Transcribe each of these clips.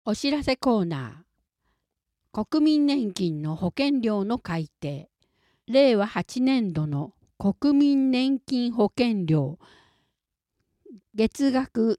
お知らせコーナー。国民年金の保険料の改定。令和8年度の国民年金保険料。月額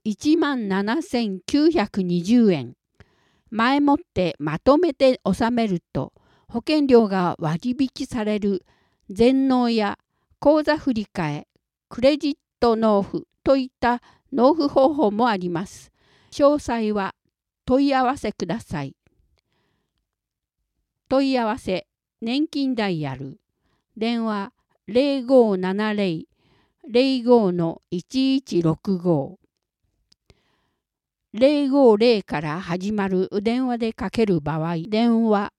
17,920円。前もってまとめて納めると保険料が割引される全納や口座振替、クレジット納付といった納付方法もあります。詳細は問い合わせください。問い合わせ、年金ダイヤル、電話0570-05-1165。050から始まる電話でかける場合、電話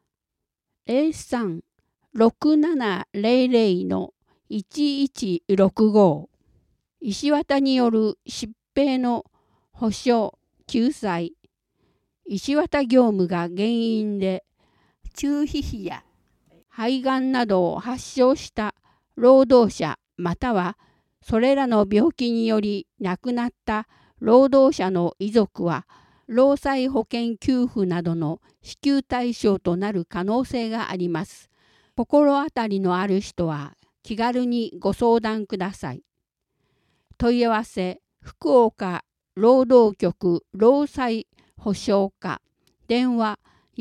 03-6700-1165。石渡による疾病の保障・救済。石渡業務が原因で中皮腫や肺がんなどを発症した労働者またはそれらの病気により亡くなった労働者の遺族は労災保険給付などの支給対象となる可能性があります。心当たりのある人は気軽にご相談ください。問い合わせ、福岡労働局労災保障課、電話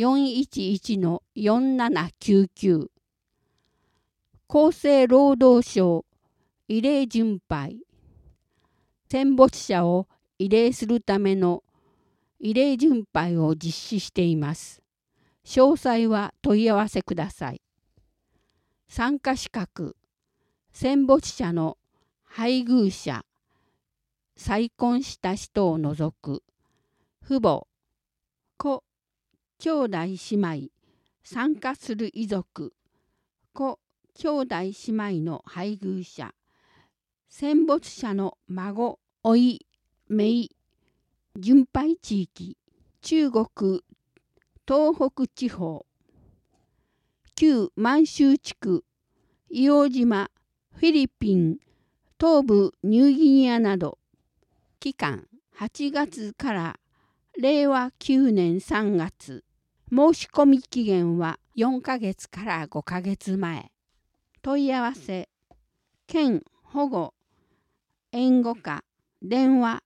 411-4799。厚生労働省慰霊巡拝。戦没者を慰霊するための慰霊巡拝を実施しています。詳細は問い合わせください。参加資格、戦没者の配偶者、再婚した人を除く、父母、子、兄弟姉妹、参加する遺族、子、兄弟姉妹の配偶者、戦没者の孫、甥、姪、巡拝地域、中国、東北地方、旧満州地区、硫黄島、フィリピン、東部ニューギニアなど、期間8月から令和9年3月。申し込み期限は4ヶ月から5ヶ月前。問い合わせ、県保護援護課、電話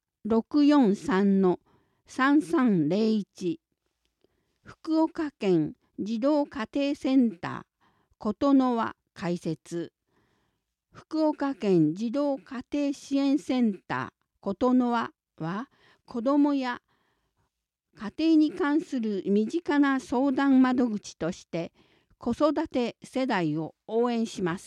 643-3301。福岡県児童家庭センター琴の輪開設。福岡県児童家庭支援センター琴の輪は子どもや家庭に関する身近な相談窓口として子育て世代を応援します。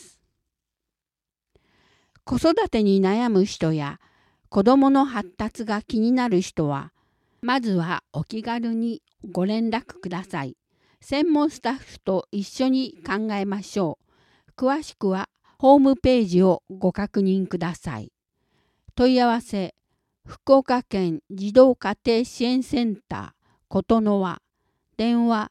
子育てに悩む人や子どもの発達が気になる人はまずはお気軽にご連絡ください。専門スタッフと一緒に考えましょう。詳しくはホームページをご確認ください。問い合わせ、福岡県児童家庭支援センター琴の輪、電話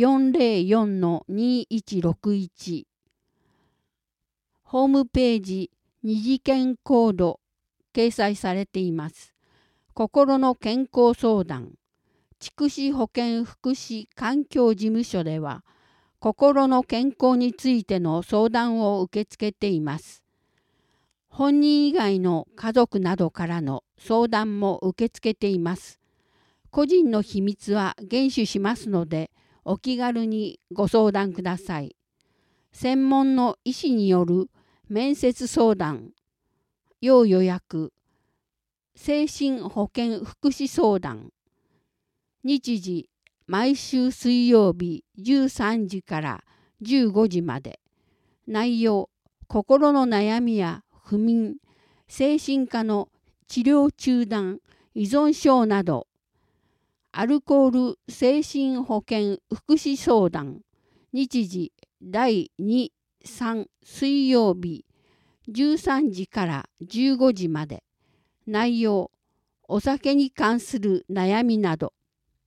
404-2161。ホームページ二次元コード掲載されています。心の健康相談、筑紫保健福祉環境事務所では心の健康についての相談を受け付けています。本人以外の家族などからの相談も受け付けています。個人の秘密は厳守しますので、お気軽にご相談ください。専門の医師による面接相談、要予約、精神保健福祉相談。日時、毎週水曜日13時から15時まで。内容、心の悩みや不眠、精神科の治療中断、依存症など、アルコール精神保健福祉相談、日時第2、3水曜日13時から15時まで。内容、お酒に関する悩みなど。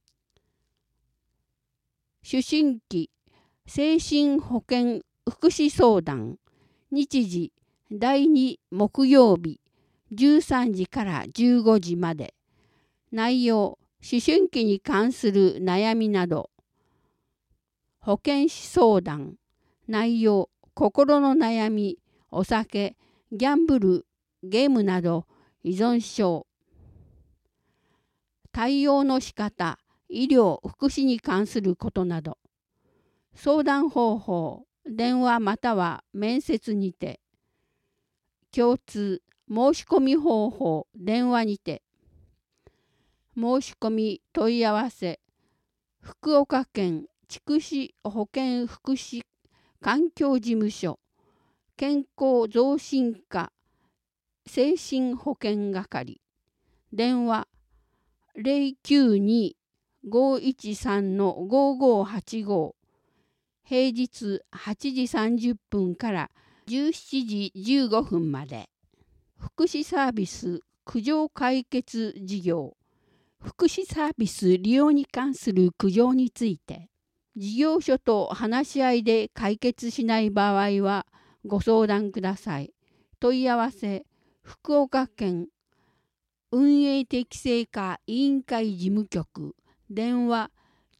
受診期、精神保健福祉相談、日時第2木曜日13時から15時まで。内容、 思春期に関する悩みなど、保健師相談、内容、心の悩み、お酒、ギャンブル、ゲームなど依存症、対応の仕方、医療・福祉に関することなど、相談方法、電話または面接にて、共通、申し込み方法、電話にて、申し込み問い合わせ、福岡県筑紫保健福祉環境事務所、健康増進課精神保健係、電話092-513-5585、平日8時30分から17時15分まで。福祉サービス苦情解決事業、福祉サービス利用に関する苦情について、事業所と話し合いで解決しない場合はご相談ください。問い合わせ、福岡県運営適正化委員会事務局、電話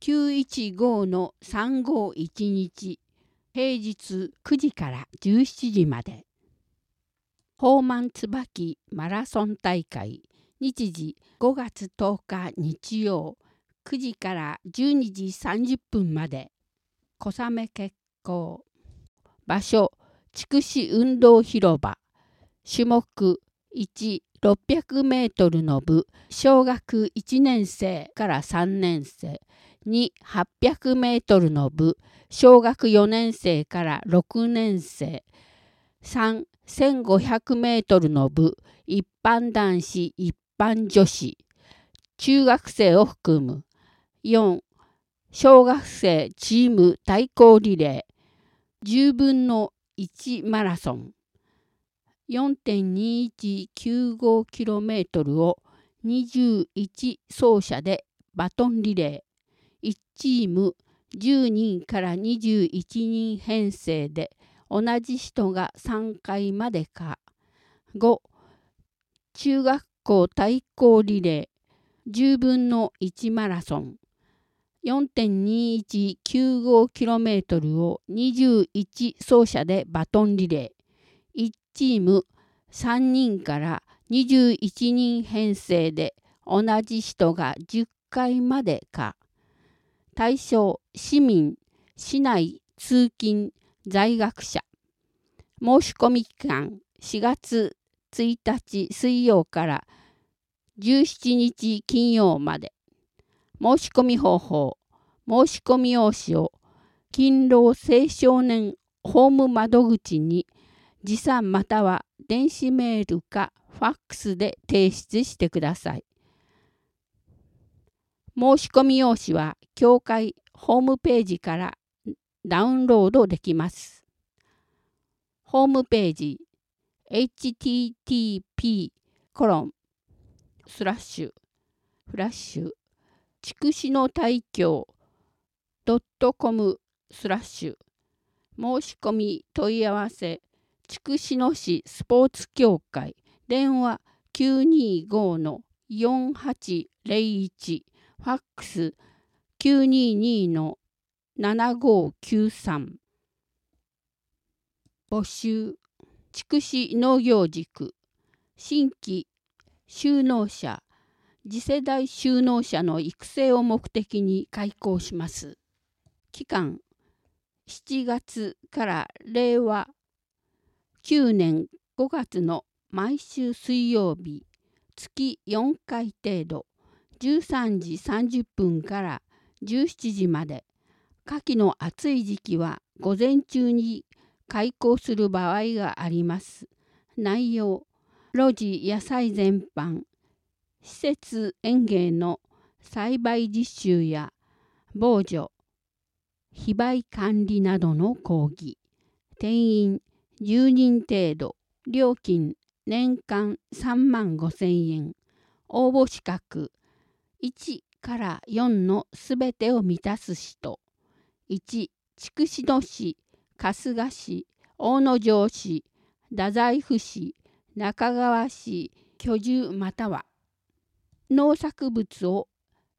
915-3511、平日9時から17時まで。宝満椿マラソン大会、日時5月10日日曜、9時から12時30分まで。小雨決行。場所、筑紫運動広場。種目1、600メートルの部、小学1年生から3年生。2、800メートルの部、小学4年生から6年生。3、1500メートルの部、一般男子、一般女子、中学生を含む。4、小学生チーム対抗リレー、10分の1マラソン、4.2195km を21走者でバトンリレー、1チーム10人から21人編成で、同じ人が3回までか。5、中学校対抗リレー、10分の1マラソン、4.2195km を21走者でバトンリレー、1チーム3人から21人編成で、同じ人が10回までか。対象、市民、市内通勤、在学者。申し込み期間4月1日水曜から17日金曜まで。申し込み方法、申し込み用紙を勤労青少年ホーム窓口に持参または電子メールかファックスで提出してください。申し込み用紙は協会ホームページからダウンロードできます。ホームページ http:// 筑紫の大教 .com/ 申し込み問い合わせ、筑紫野市スポーツ協会、電話 925-4801、ファックス 922-7593。募集、筑紫農業塾、新規就農者、次世代就農者の育成を目的に開講します。期間、7月から令和9年5月の毎週水曜日、月4回程度、13時30分から17時まで。夏季の暑い時期は午前中に開講する場合があります。内容、露地野菜全般、施設園芸の栽培実習や防除、非売管理などの講義。定員10人程度。料金年間35,000円。応募資格1から4のすべてを満たす人。1、筑紫野市、春日市、大野城市、太宰府市、中川市居住または農作物を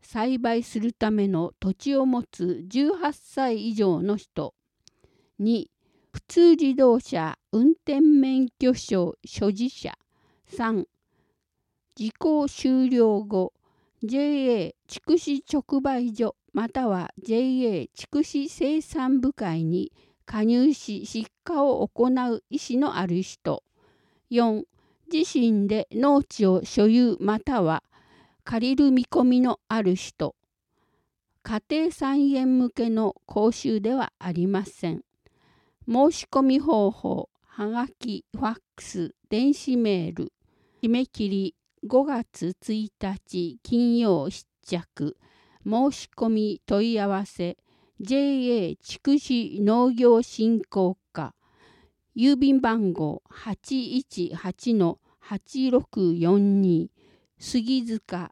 栽培するための土地を持つ18歳以上の人。2、普通自動車運転免許証所持者。3、時効終了後、JA 筑紫直売所または JA 筑紫生産部会に加入し出荷を行う意思のある人。4、自身で農地を所有または借りる見込みのある人。家庭菜園向けの講習ではありません。申し込み方法、はがき、ファックス、電子メール。締め切り5月1日金曜必着。申し込み問い合わせ JA 筑紫農業振興課。郵便番号 818-8642 杉塚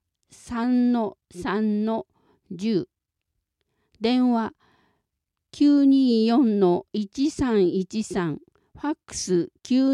3-3-10。電話 924-1313。ファックス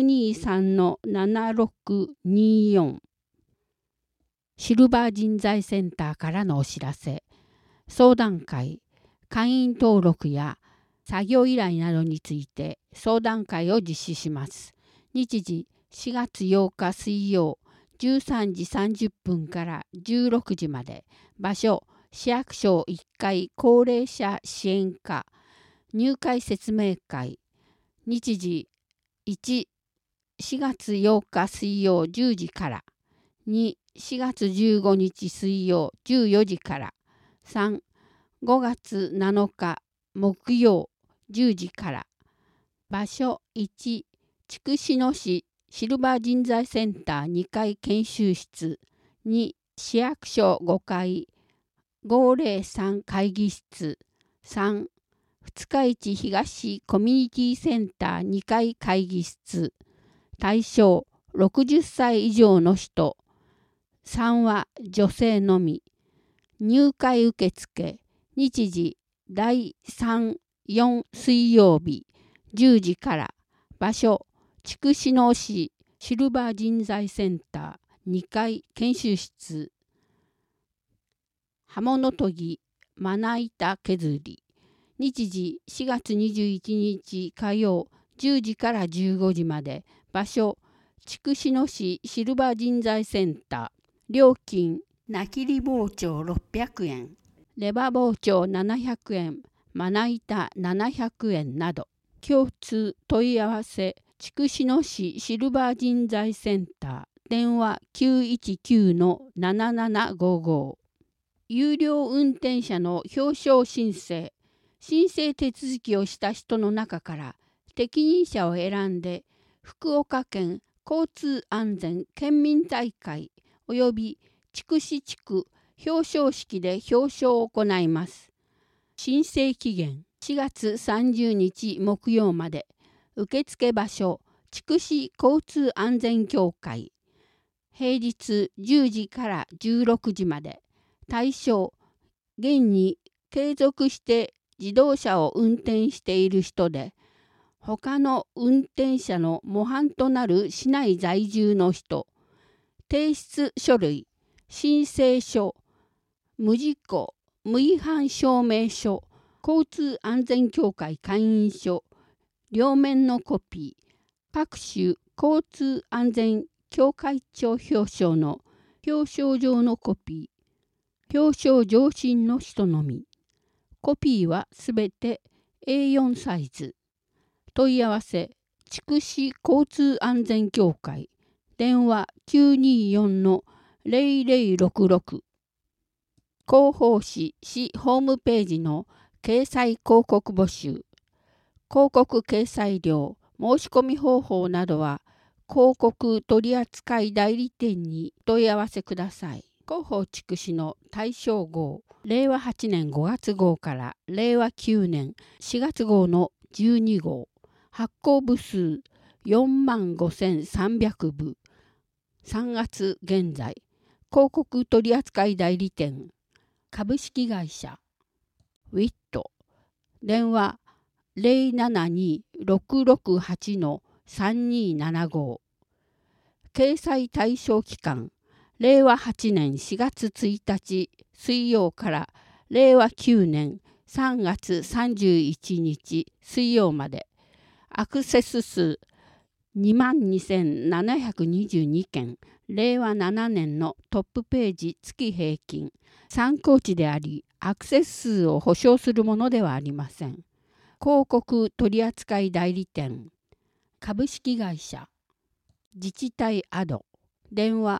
923-7624。シルバー人材センターからのお知らせ。相談会、会員登録や作業依頼などについて相談会を実施します。日時4月8日水曜13時30分から16時まで。場所市役所1階高齢者支援課。入会説明会。日時1、4月8日水曜10時から。2、4月15日水曜14時から。3、5月7日木曜10時から。場所1、筑紫野市シルバー人材センター2階研修室。2、市役所5階503会議室。3、二日市東コミュニティセンター2階会議室。対象60歳以上の人。3は女性のみ。入会受付。日時第3、4水曜日10時から。場所筑紫野市シルバー人材センター2階研修室。刃物研ぎまな板削り。日時4月21日火曜10時から15時まで。場所筑紫野市シルバー人材センター。料金菜切り包丁600円、レバー包丁700円、まな板700円など。共通問い合わせ筑紫野市シルバー人材センター。電話 919-7755。有料運転者の表彰申請。申請手続きをした人の中から適任者を選んで福岡県交通安全県民大会及び筑紫地区表彰式で表彰を行います。申請期限4月30日木曜まで。受付場所筑紫交通安全協会。平日10時から16時まで。対象現に継続して自動車を運転している人で、他の運転者の模範となる市内在住の人。提出書類、申請書、無事故、無違反証明書、交通安全協会会員証、両面のコピー、各種交通安全協会長表彰の表彰状のコピー、表彰上申の人のみ。コピーはすべて A4 サイズ。問い合わせ筑紫交通安全協会。電話 924-0066。広報誌市ホームページの掲載広告募集。広告掲載料、申し込み方法などは広告取扱代理店に問い合わせください。広報筑紫の大正号、令和8年5月号から令和9年4月号の12号。発行部数45,300部。3月現在。広告取扱代理店。株式会社。ウィット。電話072-668-3275。掲載対象期間。令和8年4月1日水曜から令和9年3月31日水曜まで、アクセス数22,722 件、令和7年のトップページ月平均、参考値であり、アクセス数を保証するものではありません。広告取扱代理店、株式会社、自治体アド、電話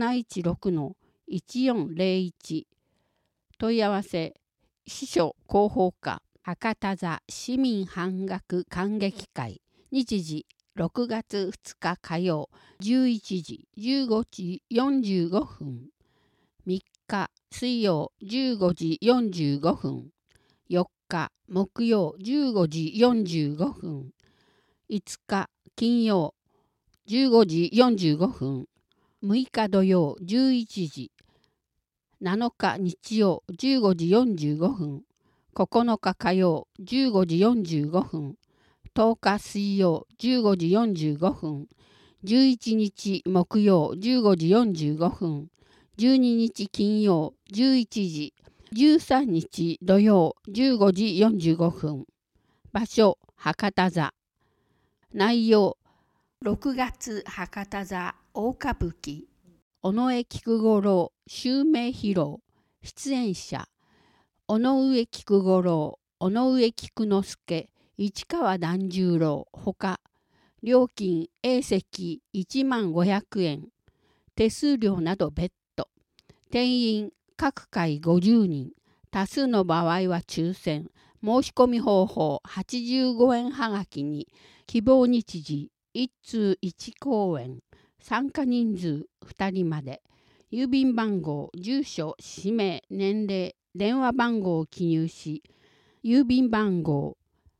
716-1401、問い合わせ、司書広報課、博多座市民反楽観劇会、日時6月2日火曜11時15時45分、3日水曜15時45分、4日木曜15時45分、5日金曜15時45分、6日土曜11時、7日日曜15時45分、9日火曜15時45分、10日水曜15時45分、11日木曜15時45分、12日金曜11時、13日土曜15時45分。場所、博多座。内容、6月博多座大歌舞伎。尾上菊五郎襲名披露。出演者、尾上菊五郎、尾上菊之助、市川團十郎ほか。料金 A 席15,500円。手数料など別途。定員各回50人。多数の場合は抽選。申し込み方法85円はがきに。希望日時1通1公演。参加人数2人まで。郵便番号、住所、氏名、年齢、電話番号を記入し、郵便番号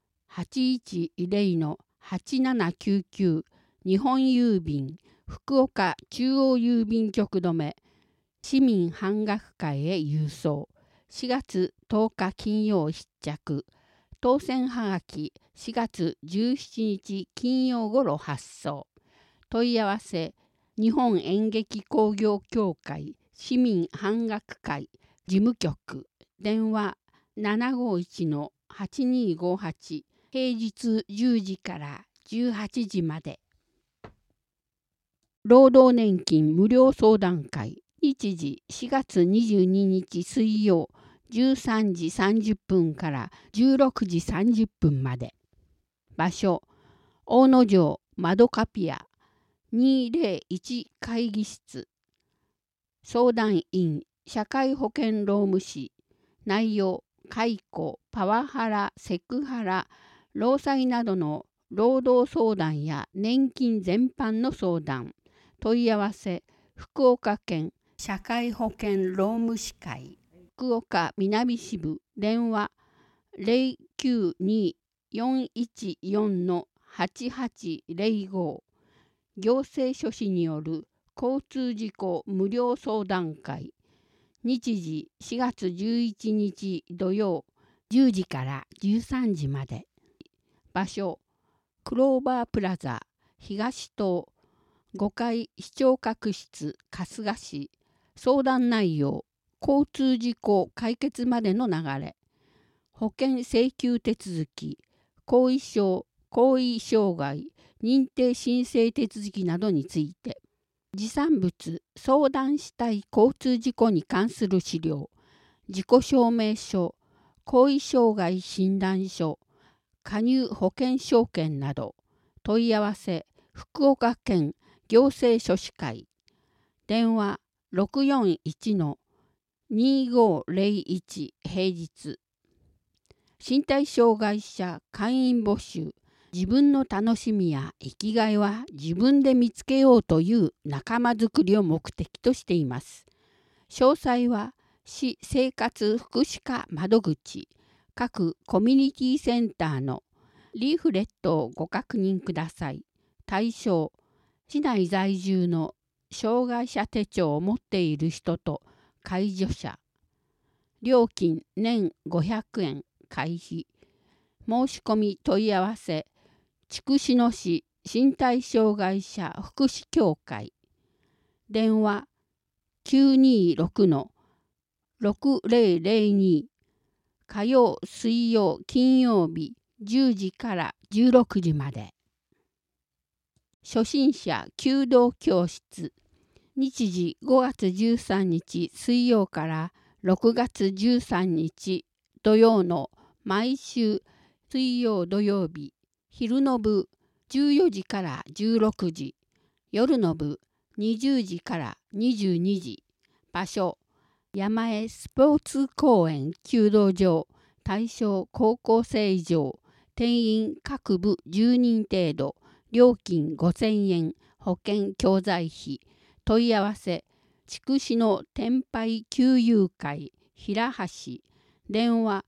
8110-8799日本郵便福岡中央郵便局止め市民反楽会へ郵送。4月10日金曜必着。当選はがき4月17日金曜ごろ発送。問い合わせ、日本演劇興行協会市民反楽会事務局、電話 751-8258、平日10時から18時まで。労働年金無料相談会、日時4月22日水曜13時30分から16時30分まで。場所、大野城マドカピア201会議室。相談員、社会保険労務士。内容、解雇、パワハラ、セクハラ、労災などの労働相談や年金全般の相談。問い合わせ、福岡県社会保険労務士会福岡南支部、電話 092-414-8805。行政書士による交通事故無料相談会。日時4月11日土曜10時から13時まで。場所、クローバープラザ東棟5階視聴覚室春日市。相談内容、交通事故解決までの流れ。保険請求手続き、後遺症、後遺障害、認定申請手続きなどについて。持参物、相談したい交通事故に関する資料、自己証明書、後遺障害診断書、加入保険証券など。問い合わせ、福岡県行政書士会。電話 641-2501 平日。身体障害者会員募集。自分の楽しみや生きがいは自分で見つけようという仲間づくりを目的としています。詳細は市生活福祉課窓口、各コミュニティセンターのリーフレットをご確認ください。対象、市内在住の障害者手帳を持っている人と介助者。料金年500円会費。申し込み問い合わせ、筑紫野市身体障害者福祉協会。電話 6002火曜、水曜、金曜日10時から16時まで。初心者弓道教室。日時5月13日水曜から6月13日土曜の毎週水曜土曜日、昼の部14時から16時、夜の部20時から22時。場所山江スポーツ公園弓道場、対象高校生以上、定員各部10人程度、料金5000円、保険教材費。問い合わせ筑紫の天杯旧友会平橋、電話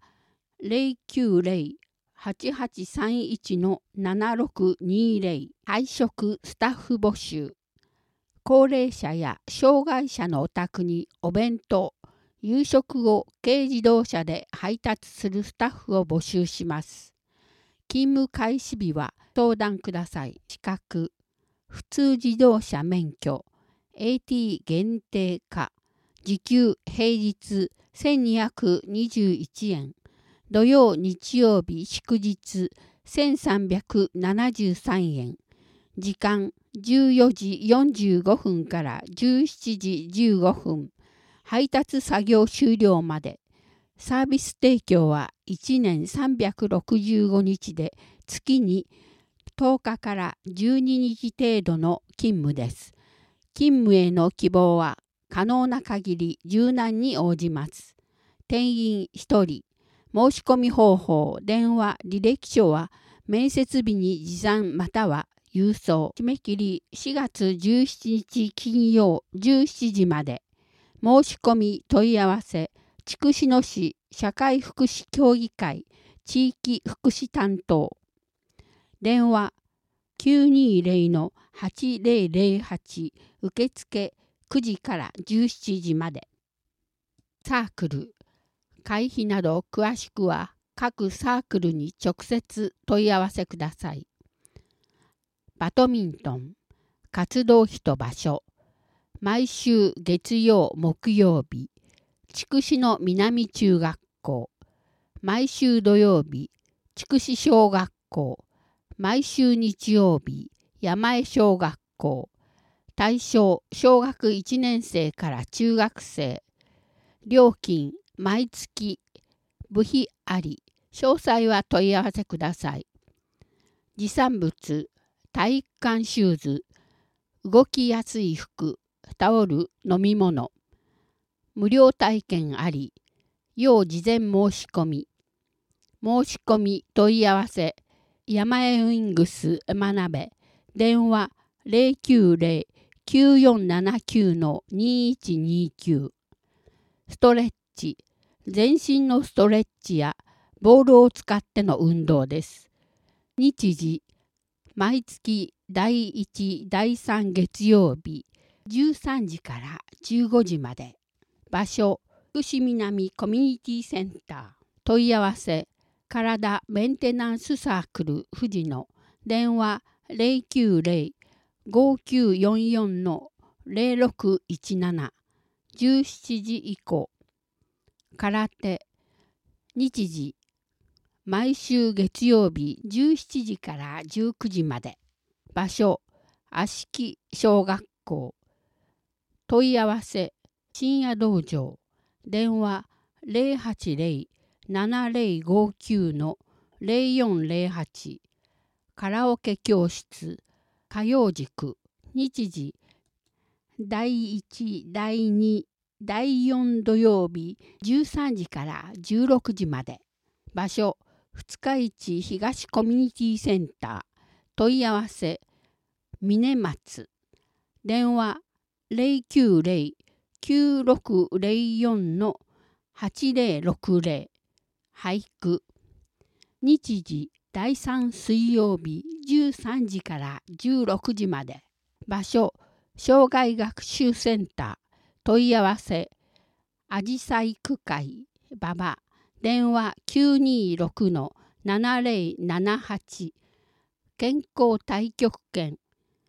090-8831-7620。配食スタッフ募集。高齢者や障害者のお宅にお弁当、夕食を軽自動車で配達するスタッフを募集します。勤務開始日は相談ください。資格、普通自動車免許、AT 限定化、時給平日1221円、土曜日曜日祝日1373円、時間14時45分から17時15分、配達作業終了まで。サービス提供は1年365日で月に10日から12日程度の勤務です。勤務への希望は可能な限り柔軟に応じます。定員1人。申し込み方法、電話、履歴書は面接日に持参または郵送。締め切り4月17日金曜17時まで。申し込み問い合わせ筑紫野市社会福祉協議会地域福祉担当。電話920-8008受付9時から17時まで。サークル会費など詳しくは各サークルに直接問い合わせください。バドミントン活動費と場所。毎週月曜木曜日筑紫野南中学校、毎週土曜日筑紫小学校、毎週日曜日山江小学校。対象小学1年生から中学生。料金毎月部費あり。詳細は問い合わせください。持参物体育館シューズ、動きやすい服、タオル、飲み物。無料体験あり。要事前申し込み。申し込み問い合わせ山江ウィングス真鍋。電話090-9479-2129。ストレッチ全身のストレッチやボールを使っての運動です。日時毎月第1、第3月曜日13時から15時まで。場所福祉南コミュニティセンター。問い合わせ体メンテナンスサークル富士野。電話090-5944-0617。17時以降。空手日時毎週月曜日17時から19時まで。場所芦木小学校。問い合わせ深夜道場。電話080-7059-0408。カラオケ教室歌謡塾。日時第1、第2、第4土曜日13時から16時まで。場所二日市東コミュニティセンター。問い合わせ峰松。電話090-9604-8060。俳句日時第3水曜日13時から16時まで。場所障害学習センター。問い合わせあじさい区会馬場。電話926-7078。健康太極拳。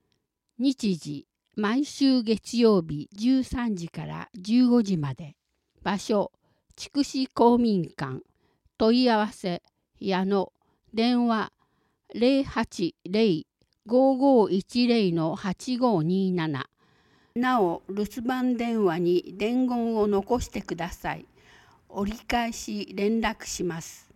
日時毎週月曜日13時から15時まで。 場所、筑紫公民館。問い合わせ、矢野。電話、080-5510-8527。なお、留守番電話に伝言を残してください。折り返し連絡します。